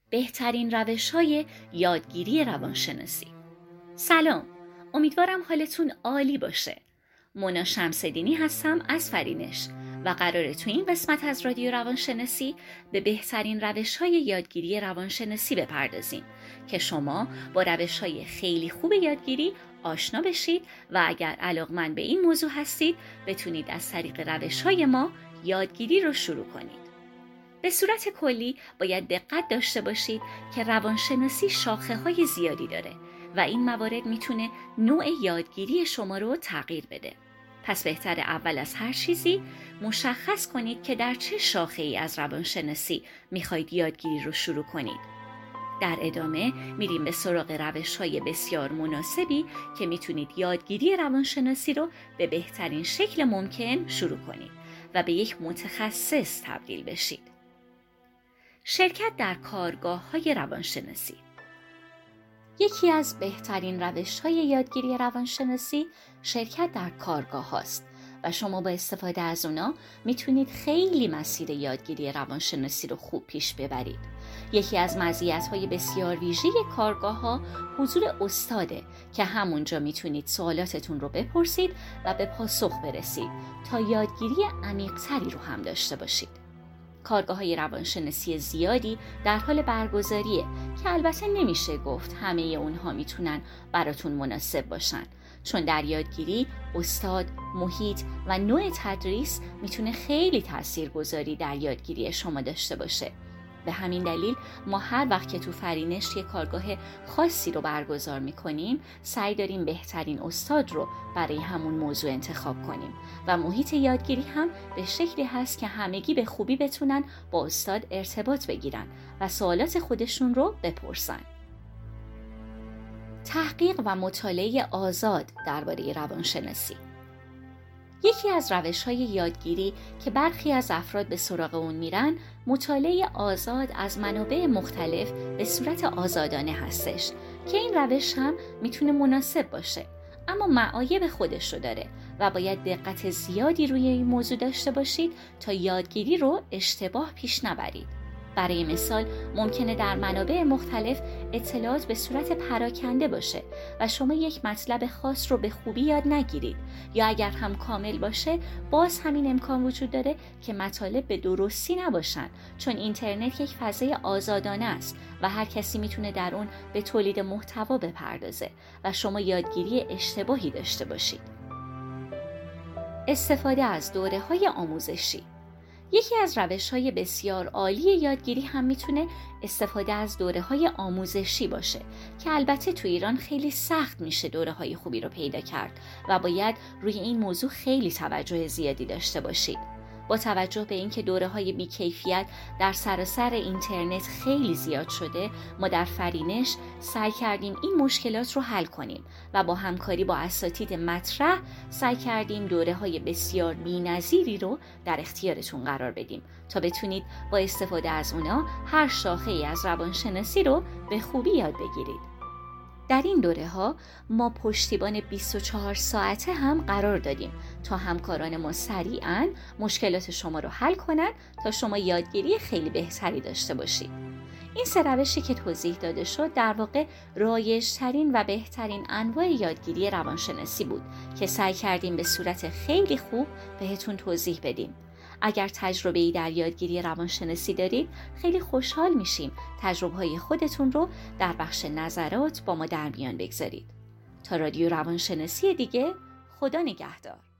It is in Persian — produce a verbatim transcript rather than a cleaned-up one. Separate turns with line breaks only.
بهترین روش‌های یادگیری روانشناسی. سلام، امیدوارم حالتون عالی باشه. مونا شمس‌دینی هستم از فرینش و قراره تو این قسمت از رادیو روانشناسی به بهترین روش‌های یادگیری روانشناسی بپردازیم که شما با روش‌های خیلی خوب یادگیری آشنا بشید و اگر علاقمند به این موضوع هستید بتونید از طریق روش‌های ما یادگیری رو شروع کنید. به صورت کلی باید دقت داشته باشید که روانشناسی شاخه‌های زیادی داره و این موارد میتونه نوع یادگیری شما رو تغییر بده. پس بهتره اول از هر چیزی مشخص کنید که در چه شاخه‌ای از روانشناسی میخواید یادگیری رو شروع کنید. در ادامه میریم به سراغ روش‌های بسیار مناسبی که میتونید یادگیری روانشناسی رو به بهترین شکل ممکن شروع کنید و به یک متخصص تبدیل بشید. شرکت در کارگاه‌های روانشناسی. یکی از بهترین روش‌های یادگیری روانشناسی شرکت در کارگاه هاست و شما با استفاده از اونا میتونید خیلی مسیر یادگیری روانشناسی رو خوب پیش ببرید. یکی از مزیت‌های بسیار ویژه کارگاه‌ها حضور استاده که همونجا میتونید سوالاتتون رو بپرسید و به پاسخ برسید تا یادگیری عمیق‌تری رو هم داشته باشید. کارگاه‌های روانشناسی زیادی در حال برگزاریه که البته نمیشه گفت همه اونها میتونن براتون مناسب باشن، چون در یادگیری استاد، محیط و نوع تدریس میتونه خیلی تاثیرگذاری در یادگیری شما داشته باشه. به همین دلیل ما هر وقت که تو فرینش یک کارگاه خاصی رو برگزار میکنیم سعی داریم بهترین استاد رو برای همون موضوع انتخاب کنیم و محیط یادگیری هم به شکلی هست که همگی به خوبی بتونن با استاد ارتباط بگیرن و سوالات خودشون رو بپرسن. تحقیق و مطالعه آزاد درباره روانشناسی. یکی از روش‌های یادگیری که برخی از افراد به سراغ اون میرن، مطالعه آزاد از منابع مختلف به صورت آزادانه هستش که این روش هم میتونه مناسب باشه، اما معایب خودش رو داره و باید دقت زیادی روی این موضوع داشته باشید تا یادگیری رو اشتباه پیش نبرید. برای مثال ممکنه در منابع مختلف اطلاعات به صورت پراکنده باشه و شما یک مطلب خاص رو به خوبی یاد نگیرید، یا اگر هم کامل باشه باز همین امکان وجود داره که مطالب به درستی نباشن، چون اینترنت یک فضای آزادانه است و هر کسی میتونه در اون به تولید محتوا بپردازه و شما یادگیری اشتباهی داشته باشید. استفاده از دوره‌های آموزشی. یکی از روش‌های بسیار عالی یادگیری هم میتونه استفاده از دوره‌های آموزشی باشه که البته تو ایران خیلی سخت میشه دوره‌های خوبی رو پیدا کرد و باید روی این موضوع خیلی توجه زیادی داشته باشید. با توجه به اینکه دوره‌های بی‌کیفیت در سراسر اینترنت خیلی زیاد شده، ما در فرینش سعی کردیم این مشکلات رو حل کنیم و با همکاری با اساتید مطرح سعی کردیم دوره‌های بسیار بی‌نظیری رو در اختیارتون قرار بدیم تا بتونید با استفاده از اونا هر شاخه‌ای از روانشناسی رو به خوبی یاد بگیرید. در این دوره ها ما پشتیبان بیست و چهار ساعته هم قرار دادیم تا همکاران ما سریعاً مشکلات شما رو حل کنن تا شما یادگیری خیلی بهتری داشته باشید. این سه روشی که توضیح داده شد در واقع رایج‌ترین و بهترین انواع یادگیری روانشناسی بود که سعی کردیم به صورت خیلی خوب بهتون توضیح بدیم. اگر تجربه‌ای در یادگیری روانشناسی دارید خیلی خوشحال میشیم تجربه‌های خودتون رو در بخش نظرات با ما در میان بگذارید. تا رادیو روانشناسی دیگه، خدا نگهدار.